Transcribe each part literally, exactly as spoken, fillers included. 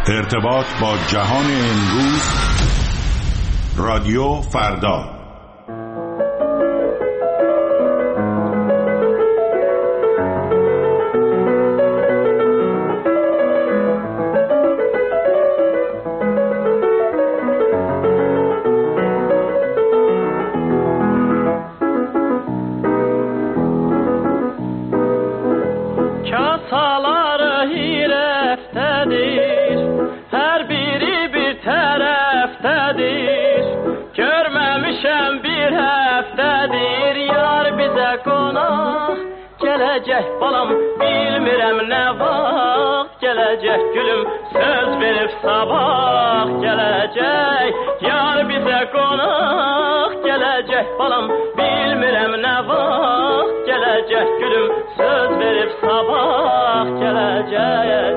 ارتباط با جهان امروز، رادیو فردا. Balam bilmirəm nə vaxt gələcək gülüm, söz verib sabah gələcək. Yar bizə qonaq gələcək balam, bilmirəm nə vaxt gələcək gülüm, söz verib sabah gələcək.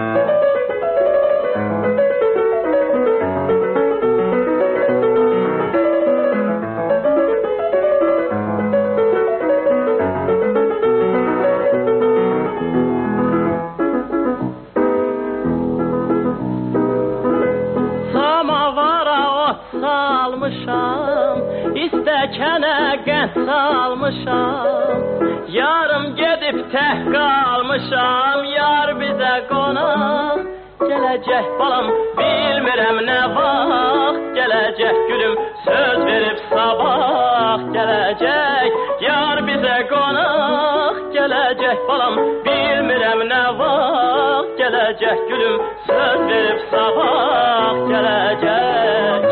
İstəkənə qənd salmışam, yarım gedib tək qalmışam. Yar bizə qonaq gələcək balam, bilmirəm nə vaxt gələcək gülüm, söz verib sabah gələcək. Yar bizə qonaq gələcək balam, bilmirəm nə vaxt gələcək gülüm, söz verib sabah gələcək.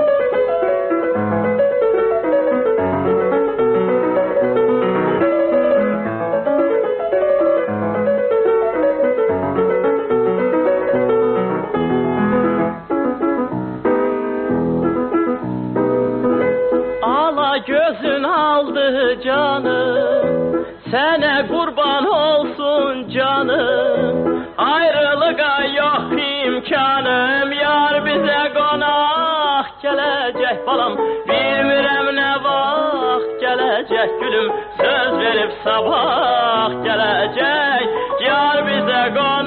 Gözün aldı canım, sənə qurban olsun canım. Ayrılığa yox imkanım, yar bizə qonaq gələcək balam, bilmirəm nə vaxt gələcək gülüm, söz verib sabah gələcək. Yar bizə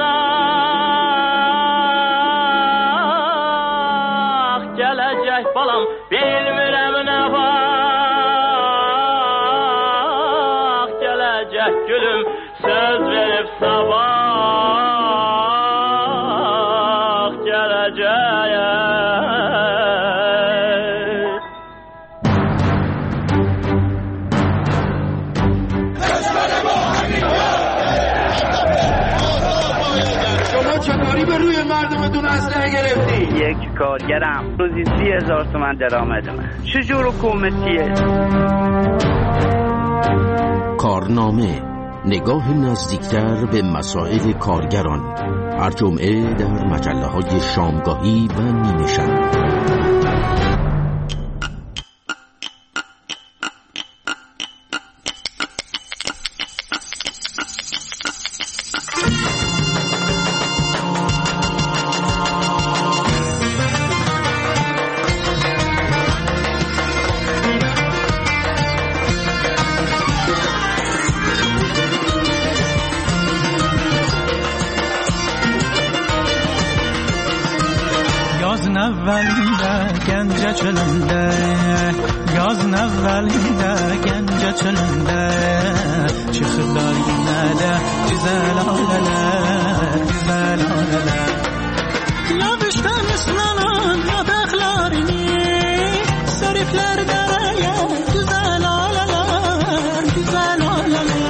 qonaq gələcək balam, bilmirəm nə vaxt gülüm, söz verib sabah gələcək. شما چطوری به روی مردمتون اسلحه گرفتی؟ یک کارگرم روزی سی هزار تومن درآمد من. چجور حکومتیه؟ کارنامه، نگاه نزدیکتر به مسائل کارگران، هر جمعه در مجله‌های شامگاهی و نیمه شب. Əvvəlində Gəncə çölündə, yazın əvvəlində Gəncə çölündə çıxırlar yenə də güzel ailələr, güzel ailələr. Yavuşdan ıslanan yapraklarını səriflər dərəyə, güzel ailələr, güzel ailələr.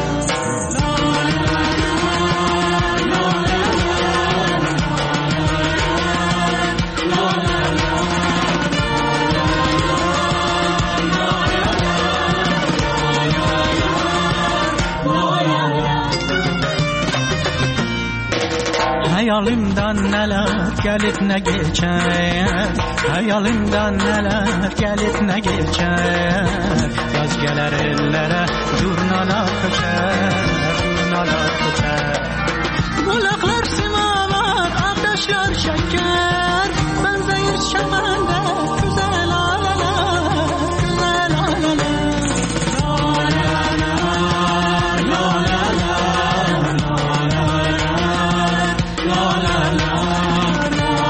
Hayalimdən nələr gəlib nə geçər, hayalimdən nələr gəlib nə geçər. Yaz gələr ellərə, durnalar köçər, durnalar köçər. Qulaqlar simalar, ateşlər şəkər, bənzəyir şəməndə güzel ailələr, güzel ailələr. La la la la la la la la la.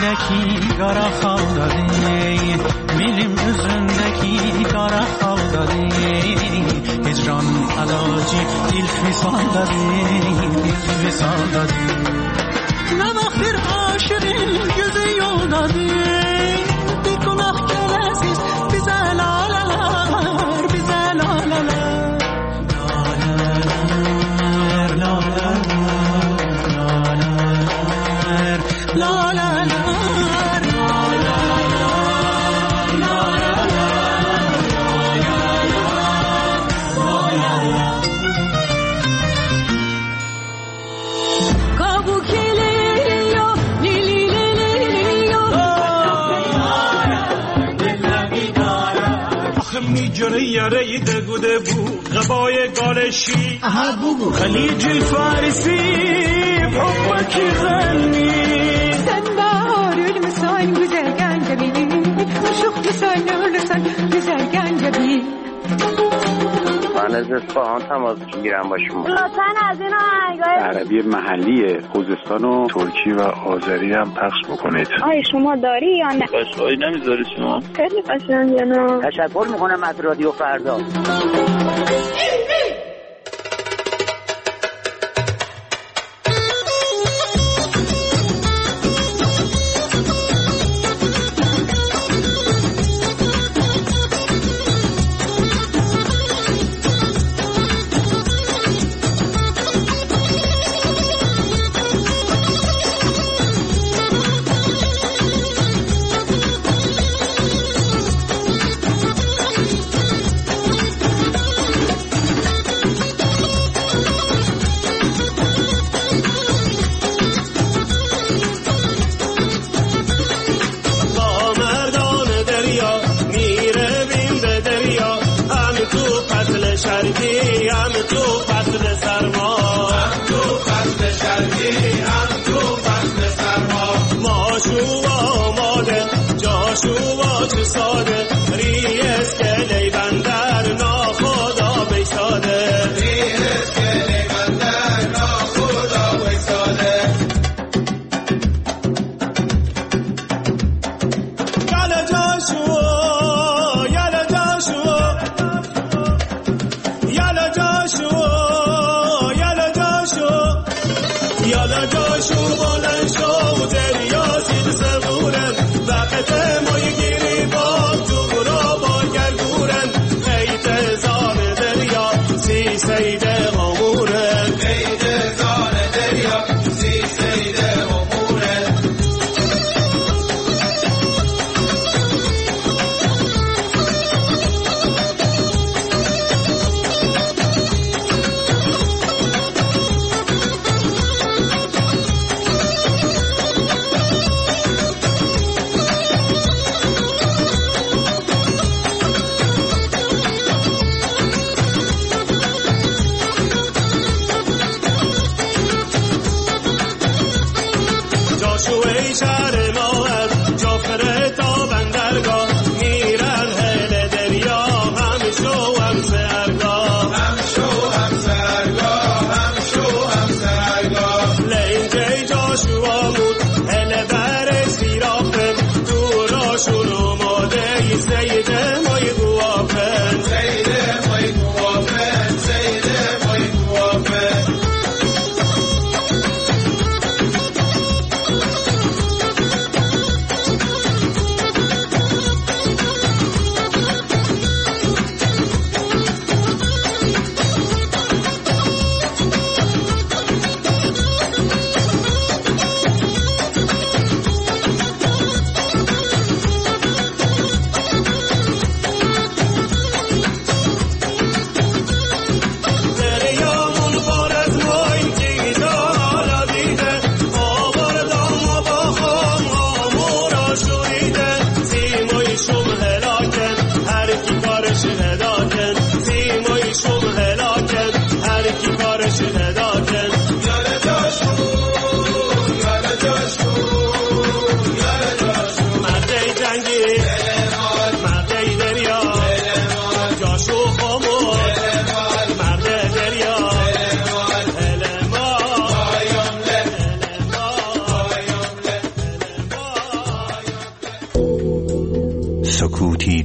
üzündeki kara xaldadı, milim üzündeki kara xaldadı. Hicran alacı dil fisaldadı, dil fisaldadı. Ne vaxtdır aşığın gözü yoldadı, bir günah gələsiz bizə lalalar, bizə lalalar. Lalalar, lalalar, lalalar, میجونه یاره دگوده بو غبای گالشی خلیج الفارسی بحبك غني sen baharül müsain güzel gencebil aşık müsain ölürsen güzel gencebil. من از اصفهان تماس میگیرم با شما. لطفاً از این آهنگای عربی محلی خوزستان و ترکی و آذری هم پخش بکنید. آیا شما داری یا نه؟ قشقایی نمیذاری شما؟ خیلی قشنگه نه؟ تشکر میکنم از رادیو فردا.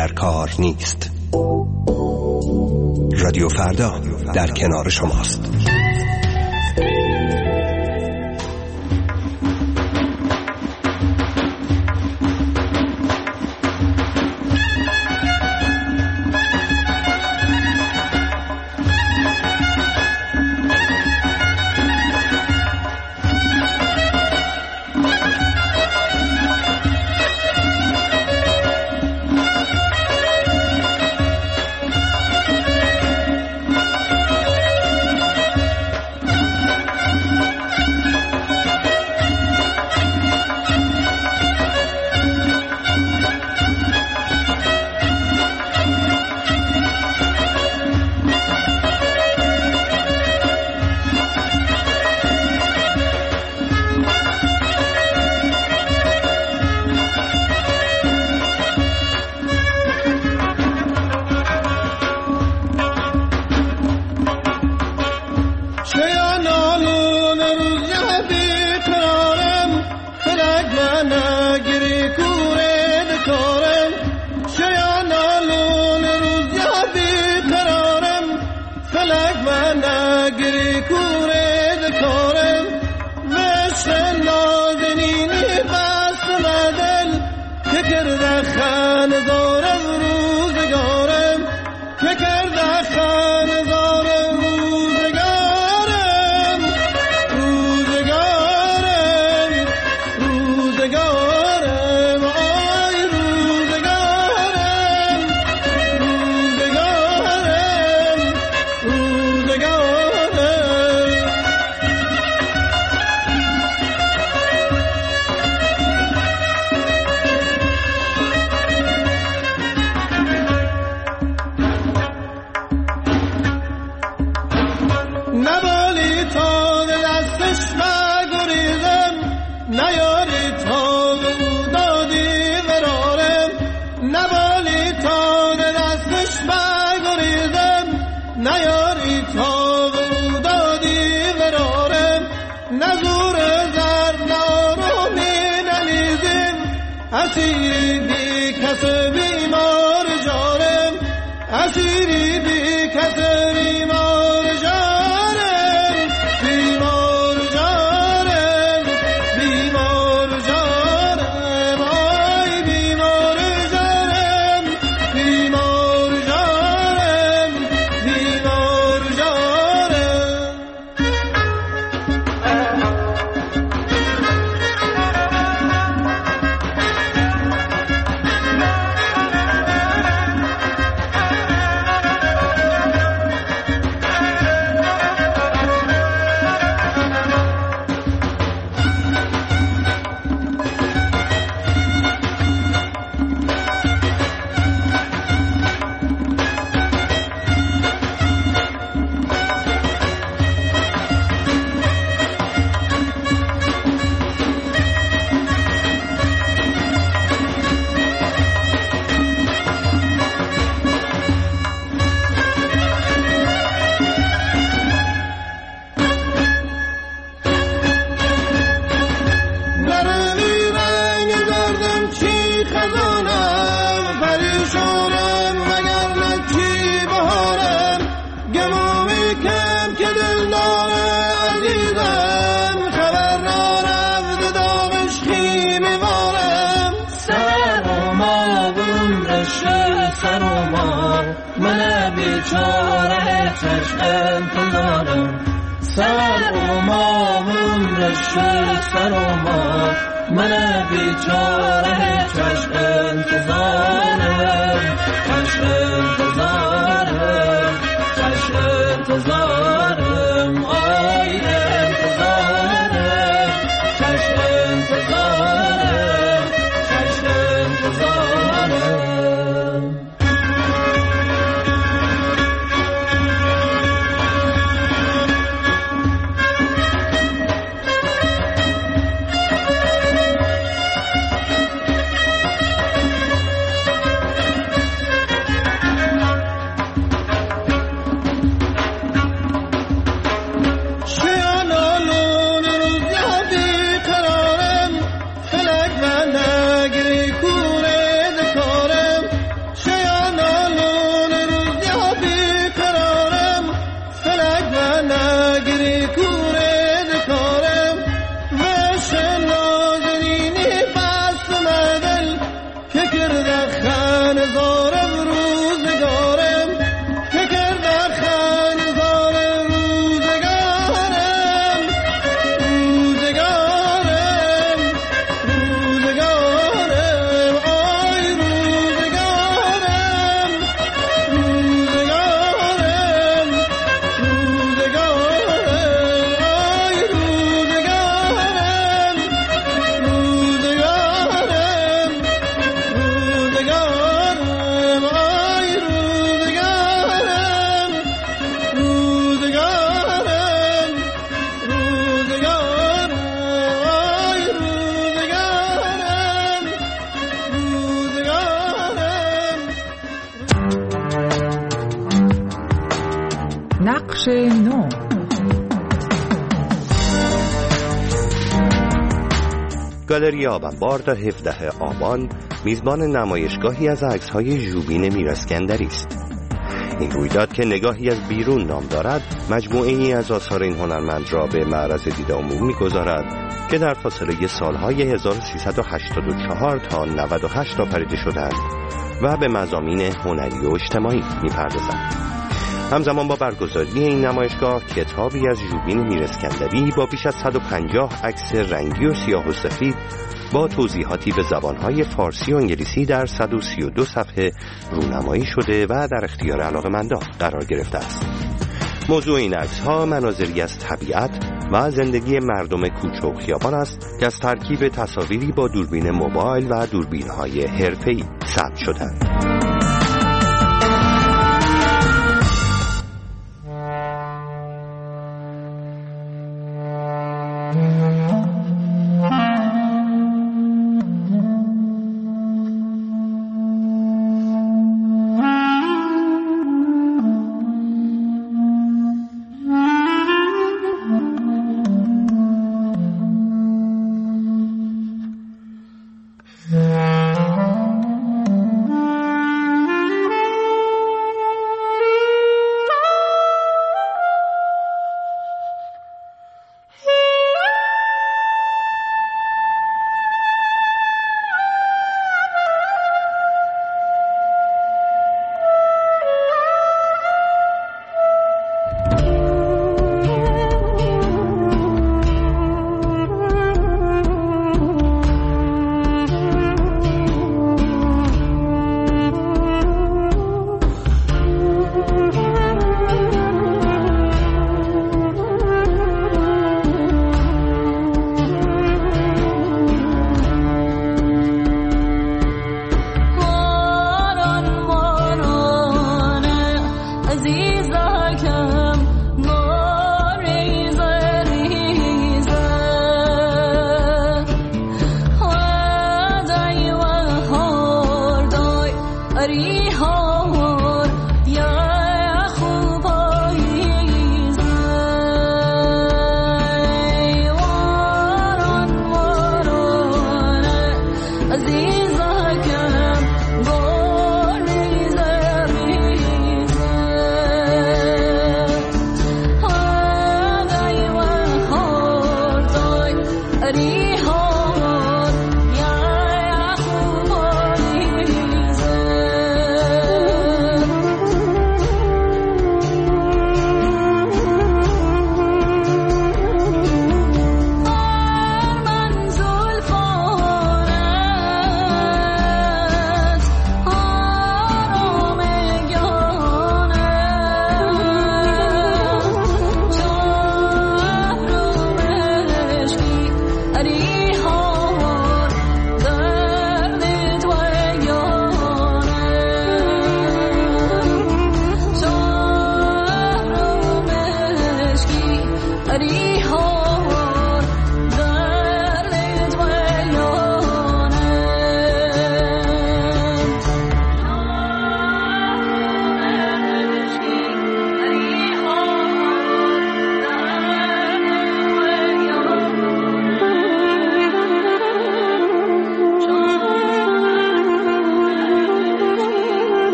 در کار نیست. رادیو فردا در کنار شماست. نقش نو. گالری آبانبار در هفدهم آبان میزبان نمایشگاهی از عکس‌های ژوبین میراسکندری است. این رویداد که نگاهی از بیرون نام دارد، مجموعه‌ای از آثار این هنرمند را به معرض دید عموم می‌گذارد که در فاصله سالهای هزار و سیصد و هشتاد و چهار تا نود و هشت آفریده شدند و به مضامین هنری و اجتماعی می‌پردازند. همزمان با برگزاری این نمایشگاه، کتابی از ژوبین میراسکندری با بیش از صد و پنجاه عکس رنگی و سیاه و سفید با توضیحاتی به زبانهای فارسی و انگلیسی در صد و سی و دو صفحه رونمایی شده و در اختیار علاقه‌مندان قرار گرفته است. موضوع این عکس‌ها مناظری از طبیعت و زندگی مردم کوچه و خیابان است که از ترکیب تصاویری با دوربین موبایل و دوربین‌های حرفه‌ای ثبت شدند.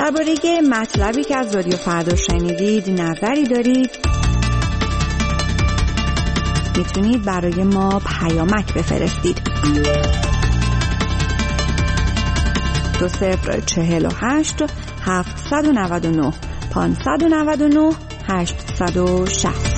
درباره مطلبی که از رادیو فردا شنیدید نظری دارید میتونید برای ما پیامک بفرستید. دو صفر چهل و هشت هفتصد و نود و نه پانصد و نود و نه هشتصد و شصت.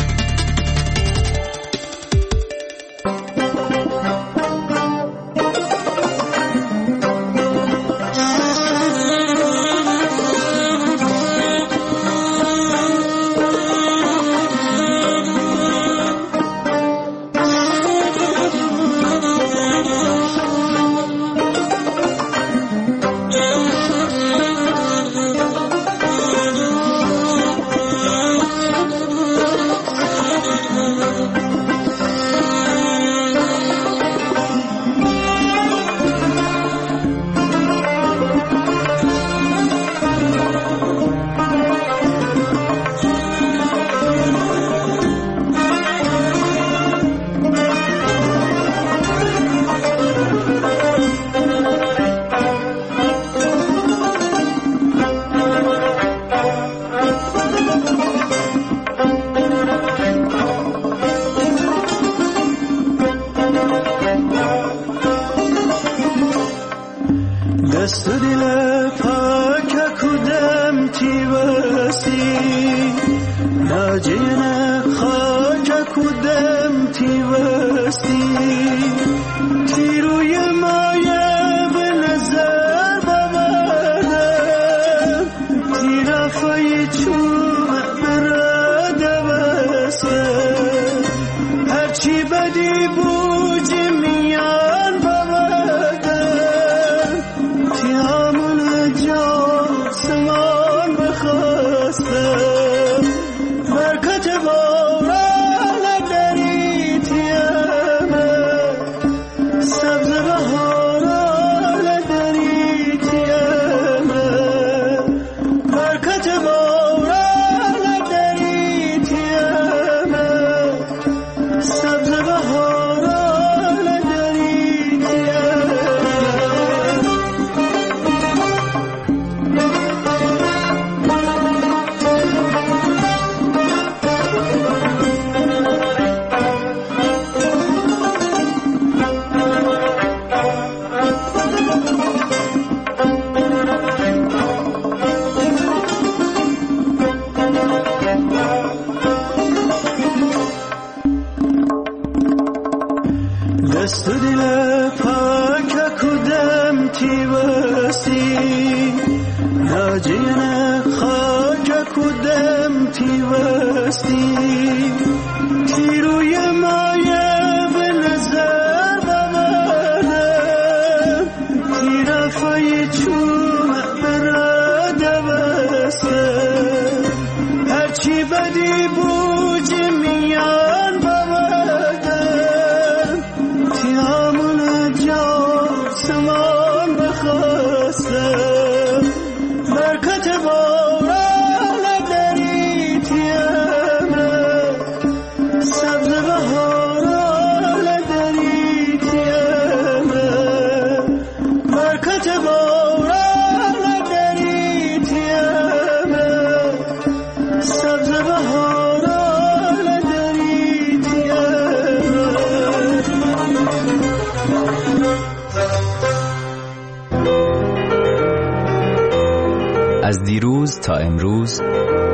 از دیروز تا امروز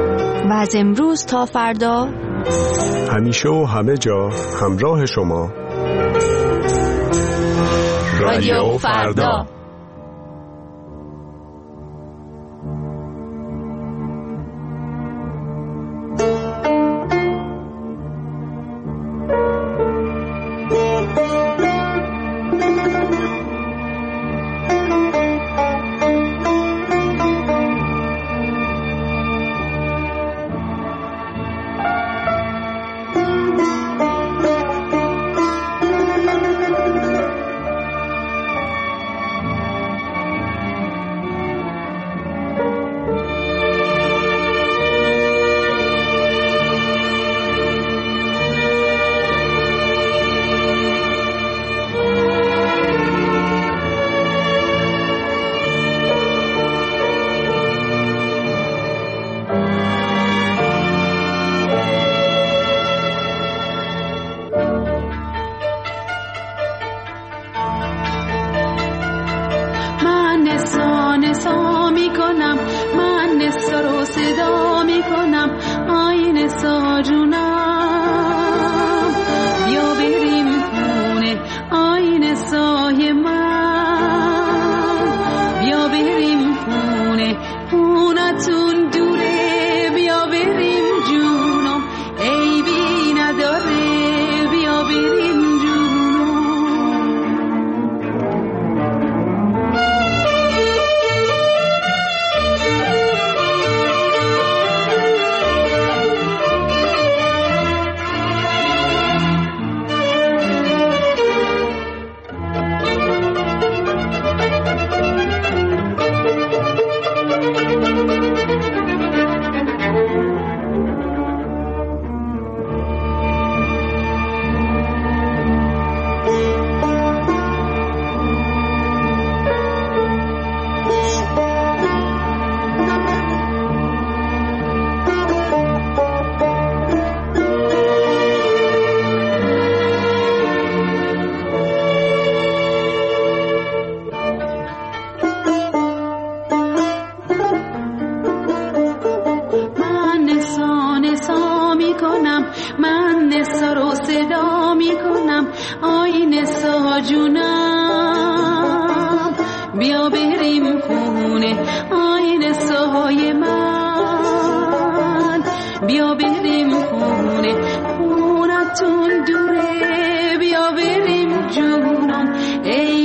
و از امروز تا فردا، همیشه و همه جا همراه شما. رادیو فردا. نسا میکنم، من نسا رو صدا میکنم، آی نسا جونم بیا بریم خونه، آی نسای من بیا بریم خونه، خونتون دوره بیا بریم جونم، عیبی نداره بیا بریم ای